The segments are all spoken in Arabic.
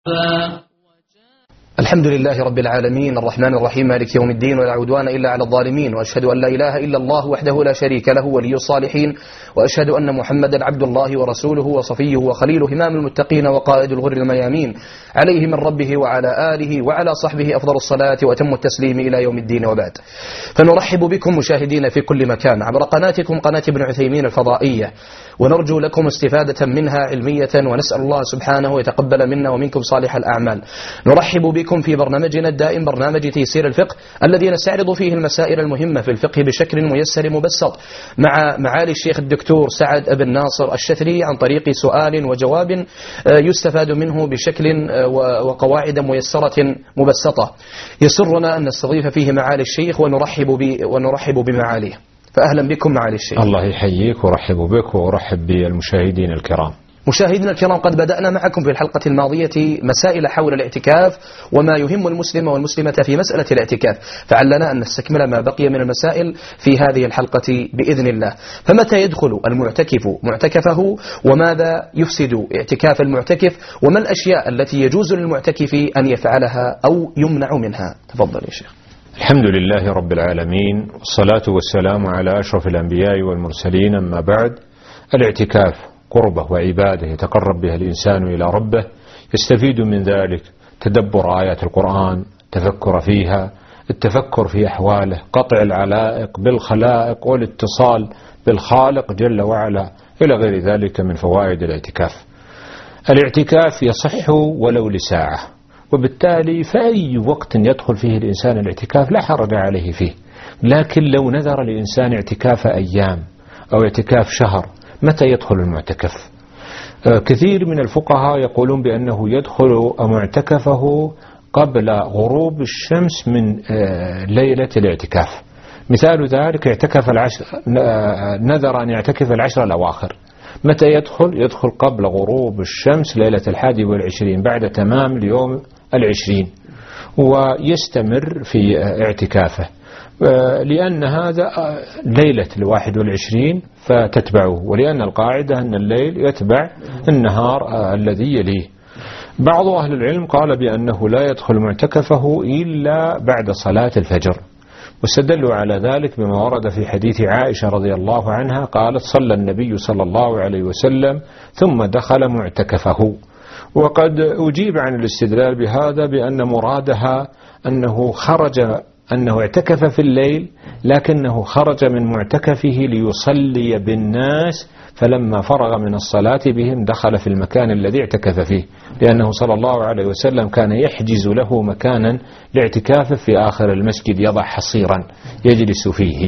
الحمد لله رب العالمين الرحمن الرحيم مالك يوم الدين ولا عدوان إلا على الظالمين، وأشهد أن لا إله إلا الله وحده لا شريك له ولي الصالحين، وأشهد أن محمدا عبد الله ورسوله وصفيه وخليله إمام المتقين وقائد الغر الميامين، عليه من ربه وعلى آله وعلى صحبه أفضل الصلاة وأتم التسليم إلى يوم الدين. وبعد، فنرحب بكم مشاهدين في كل مكان عبر قناتكم قناة ابن عثيمين الفضائية، ونرجو لكم استفادة منها علمية، ونسأل الله سبحانه يتقبل منا ومنكم صالح الأعمال. نرحب بكم في برنامجنا الدائم، برنامج تيسير الفقه، الذي نستعرض فيه المسائل المهمة في الفقه بشكل ميسر مبسط، مع معالي الشيخ الدكتور سعد بن ناصر الشثري، عن طريق سؤال وجواب يستفاد منه بشكل وقواعد ميسرة مبسطة. يسرنا أن نستضيف فيه معالي الشيخ ونرحب بمعاليه. فأهلا بكم معالي الشيخ. الله يحييك ورحب بك ورحب بالمشاهدين الكرام. مشاهدينا الكرام، قد بدأنا معكم في الحلقة الماضية مسائل حول الاعتكاف وما يهم المسلم والمسلمة في مسألة الاعتكاف، فعلنا أن نستكمل ما بقي من المسائل في هذه الحلقة بإذن الله. فمتى يدخل المعتكف معتكفه؟ وماذا يفسد اعتكاف المعتكف؟ وما الأشياء التي يجوز للمعتكف أن يفعلها أو يمنع منها؟ تفضل يا شيخ. الحمد لله رب العالمين، والصلاة والسلام على أشرف الأنبياء والمرسلين، أما بعد. الاعتكاف قربة وعبادة يتقرب بها الإنسان إلى ربه، يستفيد من ذلك تدبر آيات القرآن، تفكر فيها، التفكر في أحواله، قطع العلائق بالخلائق والاتصال بالخالق جل وعلا، إلى غير ذلك من فوائد الاعتكاف. الاعتكاف يصح ولو لساعة، وبالتالي فأي وقت يدخل فيه الإنسان الاعتكاف لا حرج عليه فيه. لكن لو نذر الإنسان اعتكاف أيام أو اعتكاف شهر، متى يدخل المعتكف؟ كثير من الفقهاء يقولون بأنه يدخل معتكفه قبل غروب الشمس من ليلة الاعتكاف. مثال ذلك نذر أن يعتكف العشر الأواخر. متى يدخل؟ يدخل قبل غروب الشمس ليلة 21 بعد تمام اليوم 20، ويستمر في اعتكافه، لأن هذا ليلة 21 فتتبعه، ولأن القاعدة أن الليل يتبع النهار الذي يليه. بعض أهل العلم قال بأنه لا يدخل معتكفه إلا بعد صلاة الفجر، واستدلوا على ذلك بما ورد في حديث عائشة رضي الله عنها قالت: صلى النبي صلى الله عليه وسلم ثم دخل معتكفه. وقد أجيب عن الاستدلال بهذا بأن مرادها أنه اعتكف في الليل، لكنه خرج من معتكفه ليصلي بالناس، فلما فرغ من الصلاة بهم دخل في المكان الذي اعتكف فيه، لأنه صلى الله عليه وسلم كان يحجز له مكانا لاعتكافه في آخر المسجد، يضع حصيرا يجلس فيه.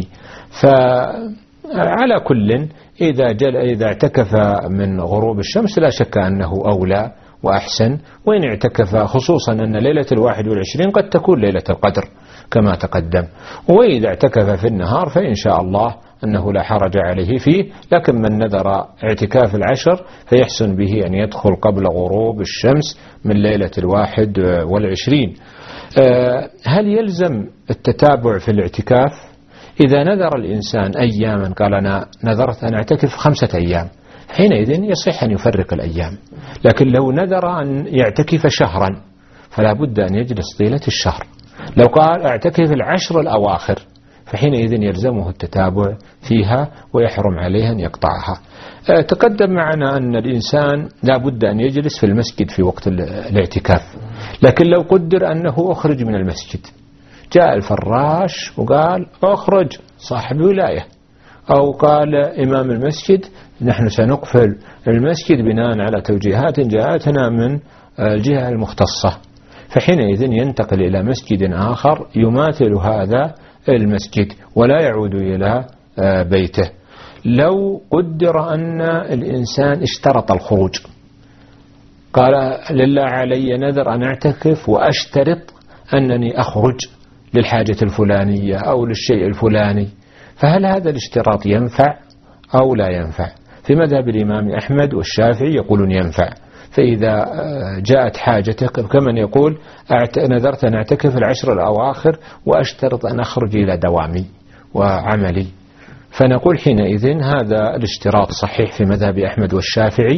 فعلى كل إذا اعتكف من غروب الشمس لا شك أنه أولى وأحسن، وإن اعتكف، خصوصا أن ليلة 21 قد تكون ليلة القدر كما تقدم، وإذا اعتكف في النهار فإن شاء الله أنه لا حرج عليه فيه. لكن من نذر اعتكاف العشر فيحسن به أن يدخل قبل غروب الشمس من ليلة 21. هل يلزم التتابع في الاعتكاف؟ إذا نذر الإنسان أياما، قال أنا نذرت أن أعتكف 5 أيام، حينئذ يصح أن يفرق الأيام. لكن لو نذر أن يعتكف شهرا فلا بد أن يجلس طيلة الشهر. لو قال أعتكف العشر الأواخر فحينئذ يلزمه التتابع فيها ويحرم عليه أن يقطعها. تقدم معنا أن الإنسان لا بد أن يجلس في المسجد في وقت الاعتكاف، لكن لو قدر أنه أخرج من المسجد، جاء الفراش وقال أخرج صاحب ولاية، أو قال إمام المسجد نحن سنقفل المسجد بناء على توجيهات جاءتنا من الجهة المختصة، فحينئذ ينتقل إلى مسجد آخر يماثل هذا المسجد ولا يعود إلى بيته. لو قدر أن الإنسان اشترط الخروج، قال لله علي نذر أن أعتكف وأشترط أنني أخرج للحاجة الفلانية أو للشيء الفلاني، فهل هذا الاشتراط ينفع أو لا ينفع؟ في مذهب الإمام أحمد والشافعي يقولون ينفع. فإذا جاءت حاجتك كمن يقول نذرت أن أعتكف العشر الأواخر وأشترط أن أخرج إلى دوامي وعملي، فنقول حينئذ هذا الاشتراط صحيح في مذهب أحمد والشافعي،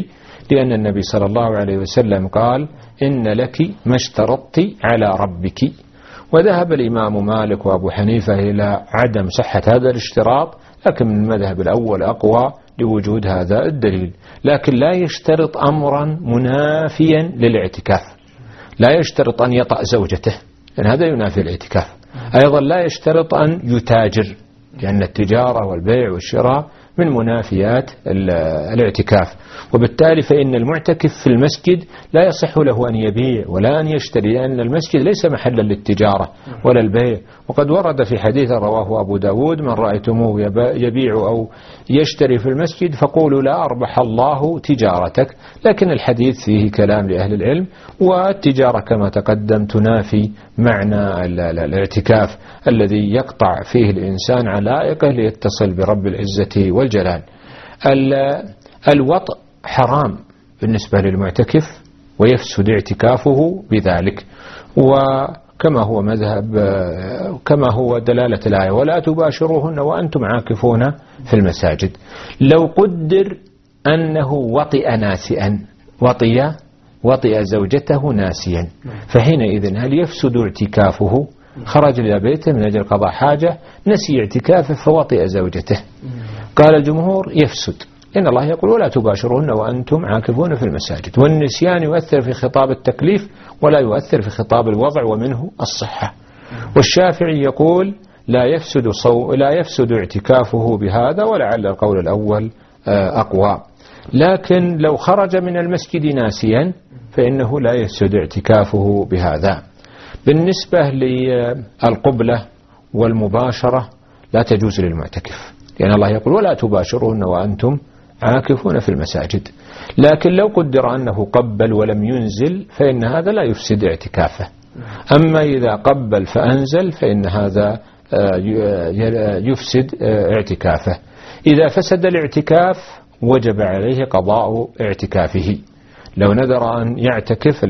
لأن النبي صلى الله عليه وسلم قال إن لك ما اشترطت على ربك. وذهب الإمام مالك وأبو حنيفة إلى عدم صحة هذا الاشتراط، لكن المذهب الأول أقوى لوجود هذا الدليل. لكن لا يشترط أمرا منافيا للاعتكاف، لا يشترط أن يطأ زوجته لأن هذا ينافي الاعتكاف. أيضا لا يشترط أن يتاجر لأن التجارة والبيع والشراء من منافيات الاعتكاف. وبالتالي فإن المعتكف في المسجد لا يصح له أن يبيع ولا أن يشتري، لأن المسجد ليس محلا للتجارة ولا البيع. وقد ورد في حديث رواه أبو داود: من رأيتموه يبيع أو يشتري في المسجد فقولوا لا أربح الله تجارتك. لكن الحديث فيه كلام لأهل العلم، والتجارة كما تقدم تنافي معنى الاعتكاف الذي يقطع فيه الإنسان علائقه ليتصل برب العزة والجلال. الوطء حرام بالنسبة للمعتكف ويفسد اعتكافه بذلك، وكما هو مذهب كما هو دلالة الآية: ولا تباشروهن وأنتم عاكفون في المساجد. لو قدر أنه وطئ ناسئا، وطئ زوجته ناسيا، فحينئذ هل يفسد اعتكافه؟ خرج إلى بيته من أجل قضاء حاجة، نسي اعتكافه فوطئ زوجته. قال الجمهور يفسد، إن الله يقول: ولا تباشرون وأنتم عاكفون في المساجد. والنسيان يؤثر في خطاب التكليف ولا يؤثر في خطاب الوضع، ومنه الصحة. والشافعي يقول لا يفسد اعتكافه بهذا، ولعل القول الأول أقوى. لكن لو خرج من المسجد ناسيا فإنه لا يفسد اعتكافه بهذا. بالنسبة للقبلة والمباشرة لا تجوز للمعتكف، لأن الله يقول: ولا تباشرون وأنتم عاكفون في المساجد. لكن لو قدر أنه قبل ولم ينزل فإن هذا لا يفسد اعتكافه. أما إذا قبل فأنزل فإن هذا يفسد اعتكافه. إذا فسد الاعتكاف وجب عليه قضاء اعتكافه. لو نذر أن يعتكف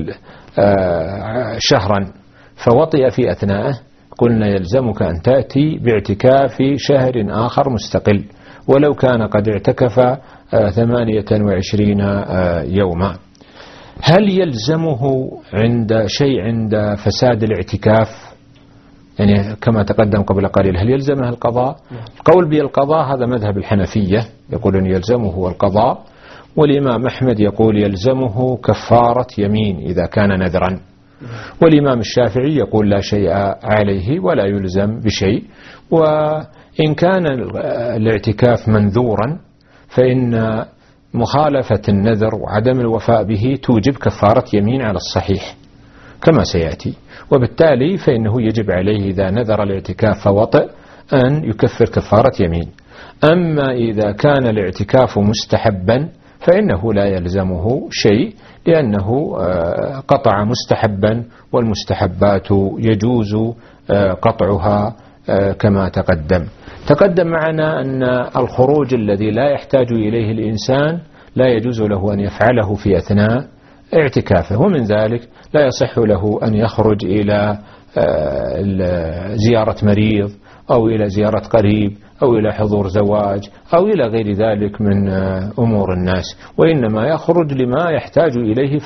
شهرا فوطئ في أثناءه قلنا يلزمك أن تأتي باعتكاف شهر آخر مستقل، ولو كان قد اعتكف 28 يوما. هل يلزمه عند فساد الاعتكاف؟ يعني كما تقدم قبل قليل، هل يلزمه القضاء؟ القول بالقضاء هذا مذهب الحنفية، يقول أن يلزمه القضاء. والإمام أحمد يقول يلزمه كفارة يمين إذا كان نذرا. والإمام الشافعي يقول لا شيء عليه ولا يلزم بشيء. وإن كان الاعتكاف منذورا فإن مخالفة النذر وعدم الوفاء به توجب كفارة يمين على الصحيح كما سيأتي. وبالتالي فإنه يجب عليه إذا نذر الاعتكاف فوطئ أن يكفر كفارة يمين. أما إذا كان الاعتكاف مستحبا فإنه لا يلزمه شيء، لأنه قطع مستحبا، والمستحبات يجوز قطعها كما تقدم معنا أن الخروج الذي لا يحتاج إليه الإنسان لا يجوز له أن يفعله في أثناء اعتكافه. ومن ذلك لا يصح له أن يخرج إلى زيارة مريض أو إلى زيارة قريب أو إلى حضور زواج أو إلى غير ذلك من أمور الناس، وإنما يخرج لما يحتاج إليه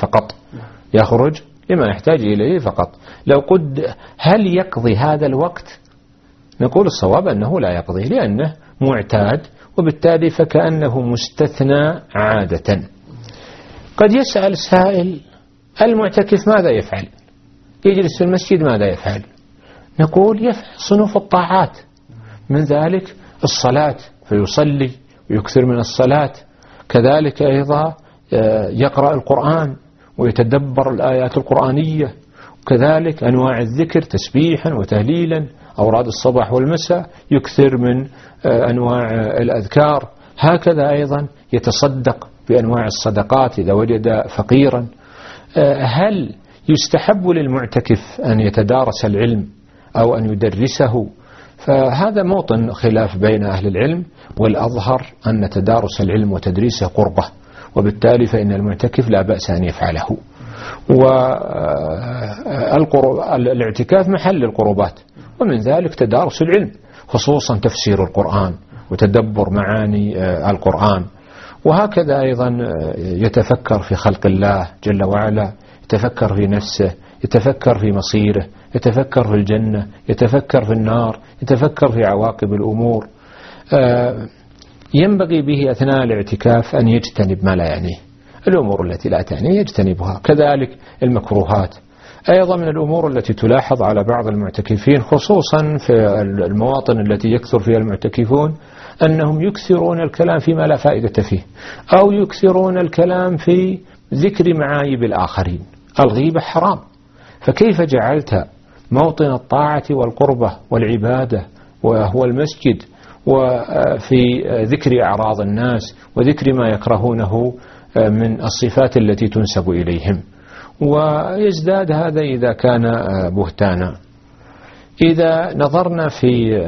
فقط. لو هل يقضي هذا الوقت؟ نقول الصواب أنه لا يقضي، لأنه معتاد، وبالتالي فكأنه مستثنى عادة. قد يسأل سائل: المعتكف ماذا يفعل؟ يجلس في المسجد ماذا يفعل؟ نقول يفعل صنوف الطاعات، من ذلك الصلاة، فيصلي ويكثر من الصلاة. كذلك أيضا يقرأ القرآن ويتدبر الآيات القرآنية، وكذلك أنواع الذكر تسبيحا وتهليلا، أوراد الصباح والمساء، يكثر من أنواع الأذكار. هكذا أيضا يتصدق بأنواع الصدقات إذا وجد فقيرا. هل يستحب للمعتكف أن يتدارس العلم أو أن يدرسه؟ فهذا موطن خلاف بين أهل العلم، والأظهر أن تدارس العلم وتدريسه قربة، وبالتالي فإن المعتكف لا بأس أن يفعله. والاعتكاف محل القربات، ومن ذلك تدارس العلم، خصوصا تفسير القرآن وتدبر معاني القرآن. وهكذا أيضا يتفكر في خلق الله جل وعلا، يتفكر في نفسه، يتفكر في مصيره، يتفكر في الجنة، يتفكر في النار، يتفكر في عواقب الأمور. ينبغي به أثناء الاعتكاف أن يجتنب ما لا يعنيه، الأمور التي لا تعنيه يجتنبها، كذلك المكروهات. أيضا من الأمور التي تلاحظ على بعض المعتكفين خصوصا في المواطن التي يكثر فيها المعتكفون أنهم يكثرون الكلام فيما لا فائدة فيه، أو يكثرون الكلام في ذكر معايب الآخرين. الغيبة حرام، فكيف جعلت موطن الطاعة والقربة والعبادة وهو المسجد وفي ذكر أعراض الناس وذكر ما يكرهونه من الصفات التي تنسب إليهم؟ ويزداد هذا إذا كان بهتانا. إذا نظرنا في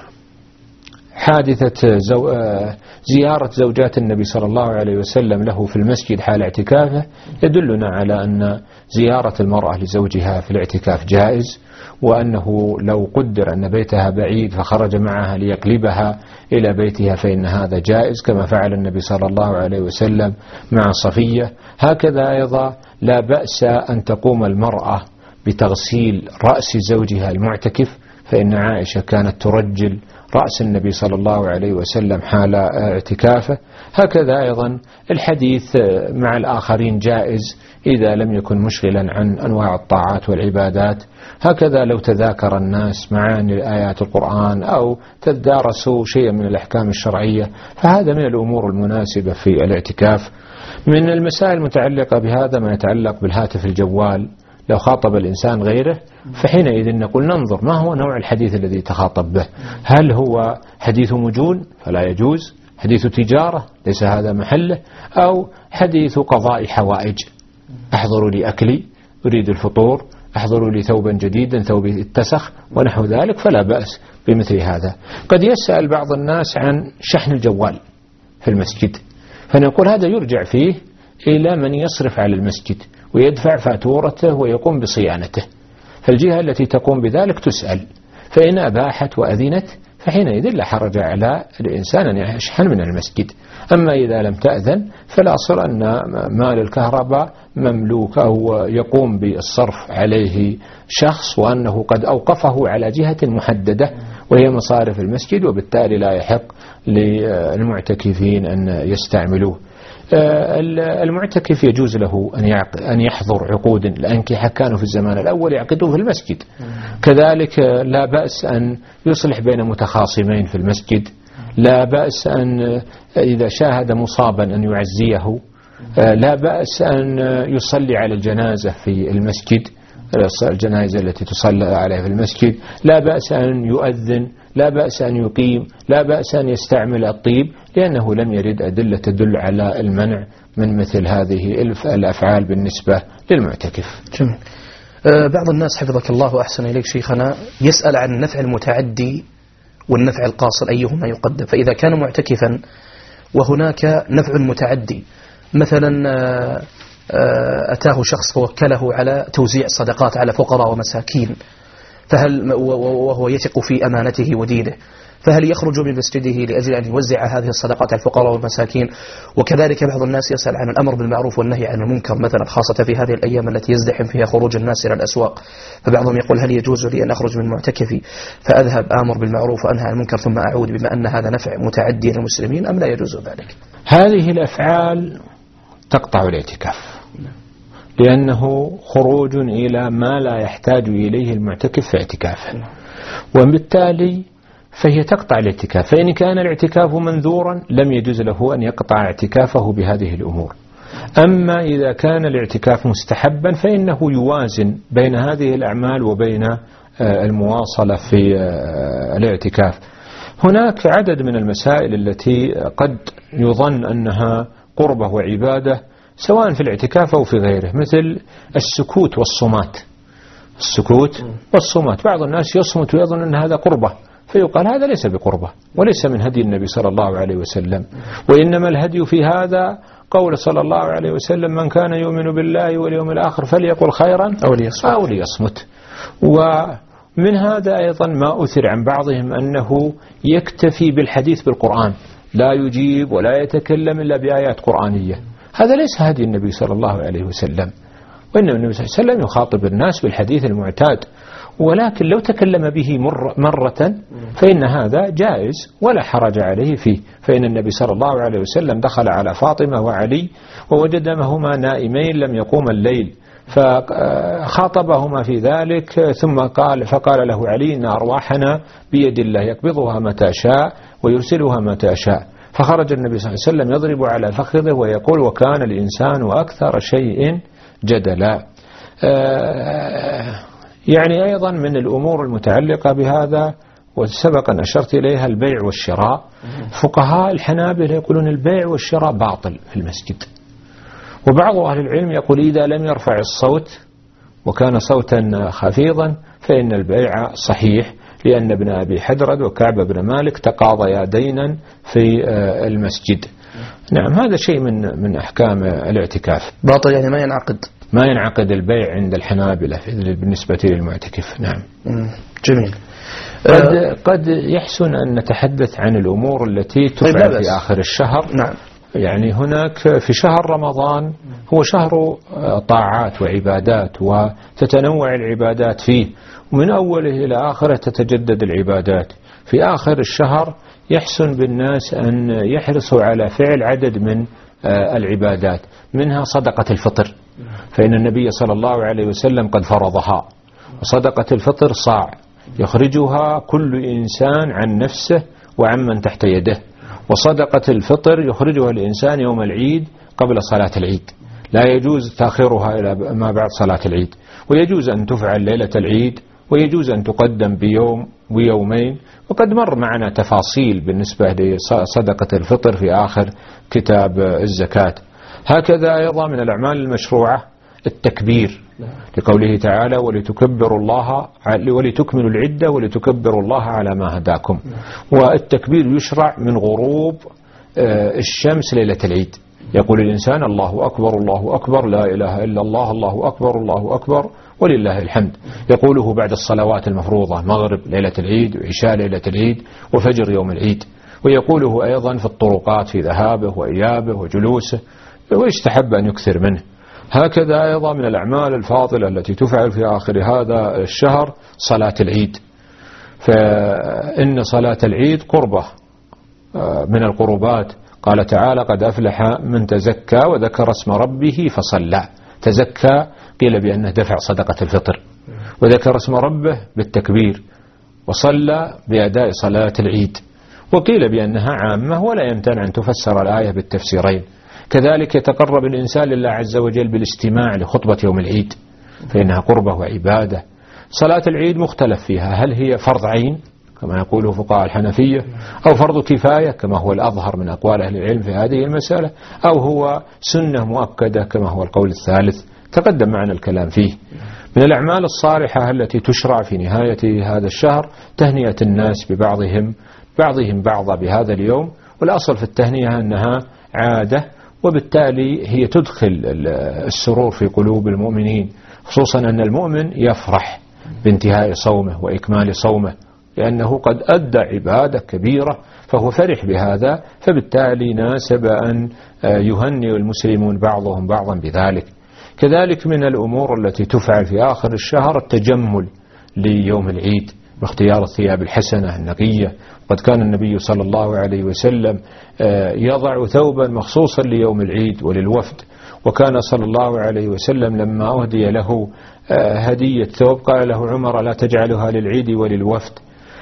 حادثة زيارة زوجات النبي صلى الله عليه وسلم له في المسجد حال اعتكافه، يدلنا على أن زيارة المرأة لزوجها في الاعتكاف جائز، وأنه لو قدر أن بيتها بعيد فخرج معها ليقلبها إلى بيتها فإن هذا جائز، كما فعل النبي صلى الله عليه وسلم مع صفية. هكذا أيضا لا بأس أن تقوم المرأة بتغسيل رأس زوجها المعتكف، فإن عائشة كانت ترجل رأس النبي صلى الله عليه وسلم حال اعتكافه. هكذا أيضا الحديث مع الآخرين جائز إذا لم يكن مشغلا عن أنواع الطاعات والعبادات. هكذا لو تذاكر الناس معاني آيات القرآن أو تدارسوا شيئا من الأحكام الشرعية، فهذا من الأمور المناسبة في الاعتكاف. من المسائل المتعلقة بهذا ما يتعلق بالهاتف الجوال، لو خاطب الإنسان غيره فحينئذ نقول ننظر ما هو نوع الحديث الذي تخاطب به، هل هو حديث مجون فلا يجوز، حديث تجارة ليس هذا محله، أو حديث قضاء حوائج، أحضروا لي أكلي أريد الفطور، أحضروا لي ثوبا جديدا ثوبي اتسخ ونحو ذلك، فلا بأس بمثل هذا. قد يسأل بعض الناس عن شحن الجوال في المسجد، فنقول هذا يرجع فيه إلى من يصرف على المسجد ويدفع فاتورته ويقوم بصيانته، فالجهة التي تقوم بذلك تسأل، فإن أباحت وأذنت فحينئذ لا حرج على الإنسان أن يشحن من المسجد. أما إذا لم تأذن فالأصل أن مال الكهرباء مملوك أو يقوم بالصرف عليه شخص، وأنه قد أوقفه على جهة محددة وهي مصارف المسجد، وبالتالي لا يحق للمعتكفين أن يستعملوه. المعتكف يجوز له أن يحضر عقود الأنكحة، كانوا في الزمان الأول يعقدوا في المسجد، كذلك لا بأس أن يصلح بين متخاصمين في المسجد، لا بأس أن إذا شاهد مصابا أن يعزيه، لا بأس أن يصلي على الجنازة في المسجد، الجنازة التي تصلى عليها في المسجد، لا بأس أن يؤذن، لا بأس أن يقيم، لا بأس أن يستعمل الطيب، لأنه لم يرد أدلة تدل على المنع من مثل هذه الأفعال بالنسبة للمعتكف. جميل. بعض الناس حفظك الله وأحسن إليك شيخنا يسأل عن النفع المتعدي والنفع القاصر أيهما يقدم، فإذا كان معتكفا وهناك نفع متعدي، مثلا أتاه شخص فوكله على توزيع صدقات على فقراء ومساكين، فهل وهو يثق في أمانته ودينه، فهل يخرج من مسجده لأجل أن يوزع هذه الصدقات على الفقراء والمساكين؟ وكذلك بعض الناس يسأل عن الأمر بالمعروف والنهي عن المنكر، مثلا خاصة في هذه الأيام التي يزدحم فيها خروج الناس إلى الأسواق، فبعضهم يقول هل يجوز لي أن أخرج من معتكفي فأذهب آمر بالمعروف وأنهى عن المنكر ثم أعود، بما أن هذا نفع متعدي للمسلمين، أم لا يجوز ذلك؟ هذه الأفعال تقطع الاعتكاف، لأنه خروج إلى ما لا يحتاج إليه المعتكف في اعتكافه، وبالتالي فهي تقطع الاعتكاف. فإن كان الاعتكاف منذورا لم يجوز له أن يقطع اعتكافه بهذه الأمور. أما إذا كان الاعتكاف مستحبا فإنه يوازن بين هذه الأعمال وبين المواصلة في الاعتكاف. هناك عدد من المسائل التي قد يظن أنها قربة وعبادة سواء في الاعتكاف أو في غيره، مثل السكوت والصمات. السكوت والصمات، بعض الناس يصمت ويظن أن هذا قربة، فيقال هذا ليس بقربة وليس من هدي النبي صلى الله عليه وسلم، وإنما الهدي في هذا قول صلى الله عليه وسلم من كان يؤمن بالله واليوم الآخر فليقل خيرا أو ليصمت. ومن هذا أيضا ما أثر عن بعضهم أنه يكتفي بالحديث بالقرآن، لا يجيب ولا يتكلم إلا بآيات قرآنية. هذا ليس هدي النبي صلى الله عليه وسلم، وإنما النبي صلى الله عليه وسلم يخاطب الناس بالحديث المعتاد، ولكن لو تكلم به مرة فإن هذا جائز ولا حرج عليه فيه. فإن النبي صلى الله عليه وسلم دخل على فاطمة وعلي ووجدهما نائمين لم يقوم الليل، فخاطبهما في ذلك، ثم فقال له علي إن أرواحنا بيد الله يقبضها متى شاء ويرسلها متى شاء. فخرج النبي صلى الله عليه وسلم يضرب على فخذه ويقول وكان الإنسان أكثر شيء جدلا. يعني أيضا من الأمور المتعلقة بهذا وسبق أن أشرت إليها البيع والشراء. فقهاء الحنابلة يقولون البيع والشراء باطل في المسجد، وبعض أهل العلم يقول إذا لم يرفع الصوت وكان صوتا خفيضا فإن البيع صحيح، لأن ابن أبي حدرد وكعب بن مالك تقاضيا دينا في المسجد. نعم، هذا شيء من أحكام الاعتكاف. باطل يعني ما ينعقد البيع عند الحنابلة بالنسبة للمعتكف. نعم. جميل. قد يحسن أن نتحدث عن الأمور التي تفعل في آخر الشهر. نعم. يعني هناك في شهر رمضان هو شهر طاعات وعبادات، وتتنوع العبادات فيه، ومن أوله إلى آخره تتجدد العبادات. في آخر الشهر يحسن بالناس أن يحرصوا على فعل عدد من العبادات، منها صدقة الفطر، فإن النبي صلى الله عليه وسلم قد فرضها. وصدقة الفطر صاع يخرجها كل إنسان عن نفسه وعمن تحت يده. وصدقة الفطر يخرجها الإنسان يوم العيد قبل صلاة العيد، لا يجوز تأخيرها إلى ما بعد صلاة العيد، ويجوز أن تفعل ليلة العيد، ويجوز أن تقدم بيوم ويومين. وقد مر معنا تفاصيل بالنسبة لصدقة الفطر في آخر كتاب الزكاة. هكذا أيضا من الأعمال المشروعة التكبير، لقوله تعالى ولتكبروا الله ولتكملوا العدة ولتكبروا الله على ما هداكم. والتكبير يشرع من غروب الشمس ليلة العيد، يقول الإنسان الله أكبر الله أكبر لا إله إلا الله الله أكبر الله أكبر ولله الحمد. يقوله بعد الصلوات المفروضة، مغرب ليلة العيد وعشاء ليلة العيد وفجر يوم العيد. ويقوله أيضا في الطرقات في ذهابه وإيابه وجلوسه، ويستحب أن يكثر منه. هكذا أيضا من الأعمال الفاضلة التي تفعل في آخر هذا الشهر صلاة العيد، فإن صلاة العيد قربة من القربات. قال تعالى قد أفلح من تزكى وذكر اسم ربه فصلى. تزكى قيل بأنه دفع صدقة الفطر، وذكر اسم ربه بالتكبير، وصلى بأداء صلاة العيد، وقيل بأنها عامة ولا يمتنع أن تفسر الآية بالتفسيرين. كذلك يتقرب الإنسان لله عز وجل بالاستماع لخطبة يوم العيد، فإنها قربة وعبادة. صلاة العيد مختلف فيها، هل هي فرض عين كما يقوله فقهاء الحنفية، أو فرض كفاية كما هو الأظهر من أقوال أهل العلم في هذه المسألة، أو هو سنة مؤكدة كما هو القول الثالث تقدم معنا الكلام فيه. من الأعمال الصالحة التي تشرع في نهاية هذا الشهر تهنئة الناس ببعضهم بعضا بهذا اليوم، والأصل في التهنئة أنها عادة، وبالتالي هي تدخل السرور في قلوب المؤمنين، خصوصا أن المؤمن يفرح بانتهاء صومه وإكمال صومه، لأنه قد أدى عبادة كبيرة فهو فرح بهذا، فبالتالي ناسب أن يهنئ المسلمون بعضهم بعضا بذلك. كذلك من الأمور التي تفعل في آخر الشهر التجمل ليوم العيد باختيار الثياب الحسنة النقية. قد كان النبي صلى الله عليه وسلم يضع ثوبا مخصوصا ليوم العيد وللوفد، وكان صلى الله عليه وسلم لما أهدي له هدية ثوب قال له عمر لا تجعلها للعيد وللوفد.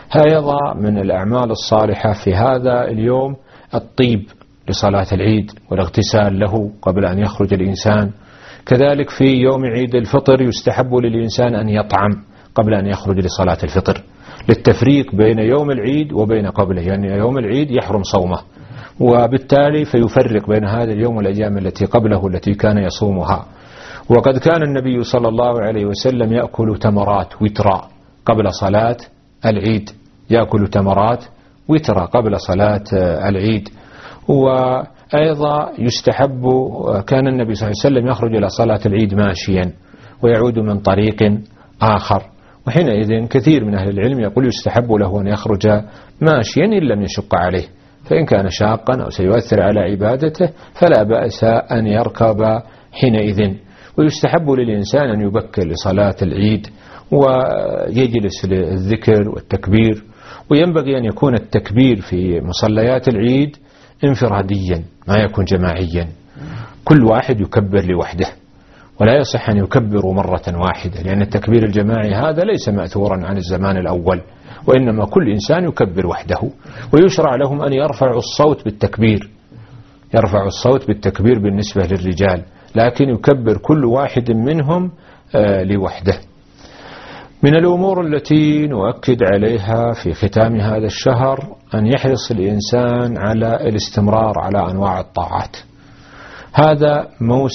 هذا من الأعمال الصالحة في هذا اليوم الطيب لصلاة العيد والاغتسال له قبل أن يخرج الإنسان. كذلك في يوم عيد الفطر يستحب للإنسان أن يطعم قبل أن يخرج لصلاة الفطر، للتفريق بين يوم العيد وبين قبله، يعني يوم العيد يحرم صومه، وبالتالي فيفرق بين هذا اليوم والأيام التي قبله التي كان يصومها. وقد كان النبي صلى الله عليه وسلم يأكل تمرات وترا قبل صلاة العيد، يأكل تمرات وترا قبل صلاة العيد. وأيضا يستحب، كان النبي صلى الله عليه وسلم يخرج إلى صلاة العيد ماشيا ويعود من طريق آخر، وحينئذ كثير من أهل العلم يقول يستحب له أن يخرج ماشيا إن لم يشق عليه، فإن كان شاقا أو سيؤثر على عبادته فلا بأس أن يركب حينئذ. ويستحب للإنسان أن يبكر لصلاة العيد ويجلس للذكر والتكبير، وينبغي أن يكون التكبير في مصليات العيد انفراديا ما يكون جماعيا، كل واحد يكبر لوحده، ولا يصح أن يكبروا مرة واحدة، لأن التكبير الجماعي هذا ليس مأثورا عن الزمان الأول، وإنما كل إنسان يكبر وحده. ويشرع لهم أن يرفعوا الصوت بالتكبير، يرفعوا الصوت بالتكبير بالنسبة للرجال، لكن يكبر كل واحد منهم لوحده. من الأمور التي نؤكد عليها في ختام هذا الشهر أن يحرص الإنسان على الاستمرار على أنواع الطاعات. هذا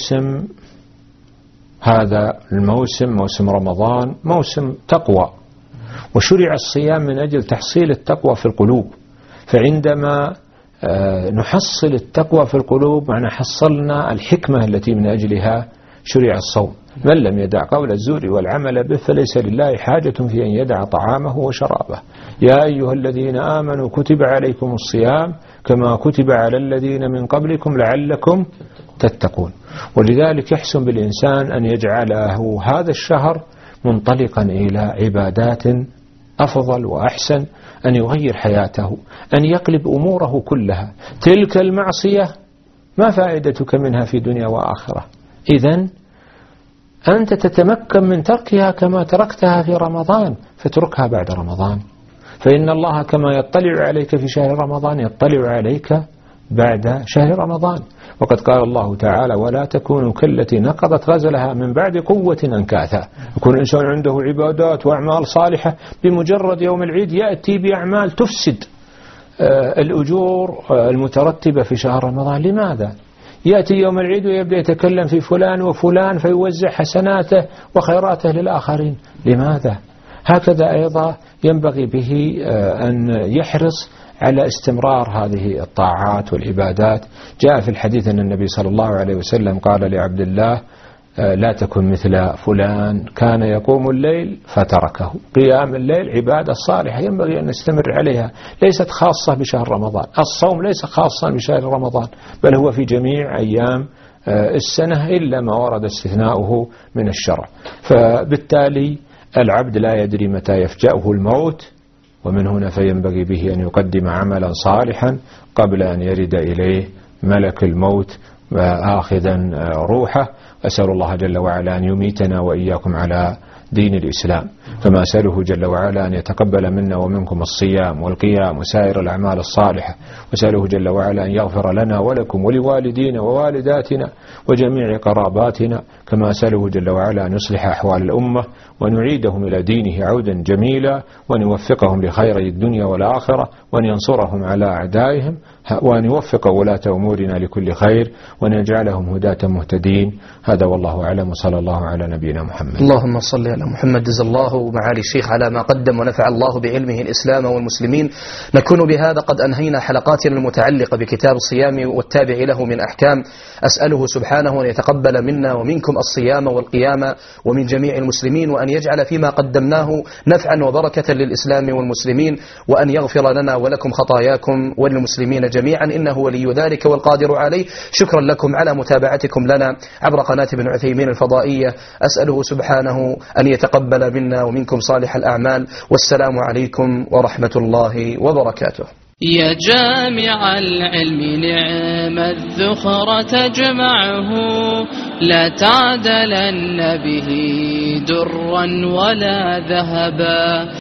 الموسم موسم رمضان موسم تقوى، وشرع الصيام من أجل تحصيل التقوى في القلوب. فعندما نحصل التقوى في القلوب معنا حصلنا الحكمة التي من أجلها شرع الصوم. من لم يدع قول الزور والعمل به فليس لله حاجة في أن يدع طعامه وشرابه. يا أيها الذين آمنوا كتب عليكم الصيام كما كتب على الذين من قبلكم لعلكم تتقون. ولذلك يحسن بالإنسان أن يجعله هذا الشهر منطلقا إلى عبادات أفضل وأحسن، أن يغير حياته، أن يقلب أموره كلها. تلك المعصية ما فائدتك منها في دنيا وآخرة، إذن أنت تتمكن من تركها كما تركتها في رمضان، فتركها بعد رمضان، فإن الله كما يطلع عليك في شهر رمضان يطلع عليك بعد شهر رمضان. وقد قال الله تعالى: ولا تكونوا كالتي نقضت غزلها من بعد قوة أنكاثا. يكون الإنسان عنده عبادات وأعمال صالحة، بمجرد يوم العيد يأتي بأعمال تفسد الأجور المترتبة في شهر رمضان. لماذا؟ يأتي يوم العيد ويبدأ يتكلم في فلان وفلان فيوزع حسناته وخيراته للآخرين. لماذا؟ هكذا أيضا ينبغي به أن يحرص على استمرار هذه الطاعات والعبادات. جاء في الحديث أن النبي صلى الله عليه وسلم قال لعبد الله: لا تكن مثل فلان كان يقوم الليل فتركه. قيام الليل عبادة صالحة ينبغي أن نستمر عليها، ليست خاصة بشهر رمضان. الصوم ليس خاصا بشهر رمضان، بل هو في جميع أيام السنة إلا ما ورد استثناؤه من الشرع. فبالتالي العبد لا يدري متى يفجأه الموت، ومن هنا فينبغي به أن يقدم عملا صالحا قبل أن يرد إليه ملك الموت آخذا روحه. أسأل الله جل وعلا أن يميتنا وإياكم على دين الإسلام. كما أسأله جل وعلا أن يتقبل منا ومنكم الصيام والقيام وسائر الأعمال الصالحة. وأسأله جل وعلا أن يغفر لنا ولكم ولوالدينا ووالداتنا وجميع قراباتنا. كما أسأله جل وعلا أن يصلح أحوال الأمة وأن يعيدهم إلى دينه عودا جميلا، وأن يوفقهم لخير الدنيا والآخرة، وأن ينصرهم على أعدائهم، وأن يوفق ولاة أمورنا لكل خير، وأن يجعلهم هداة مهتدين. هذا والله أعلم، وصلى الله على نبينا محمد. اللهم صل على محمد. جزا الله معالي الشيخ على ما قدم، ونفع الله بعلمه الإسلام والمسلمين. نكون بهذا قد أنهينا حلقاتنا المتعلقة بكتاب الصيام والتابع له من أحكام. أسأله سبحانه أن يتقبل منا ومنكم الصيام والقيام ومن جميع المسلمين، وأن يجعل فيما قدمناه نفعا وبركة للإسلام والمسلمين، وأن يغفر لنا ولكم خطاياكم وللمسلمين جميعا، إنه ولي ذلك والقادر عليه. شكرا لكم على متابعتكم لنا عبر قناة ابن عثيمين الفضائية. أسأله سبحانه أن يتقبل منا ومنكم صالح الأعمال. والسلام عليكم ورحمة الله وبركاته. يا جامع العلم نعم الذخر تجمعه، لا تعدلن به درا ولا ذهبا.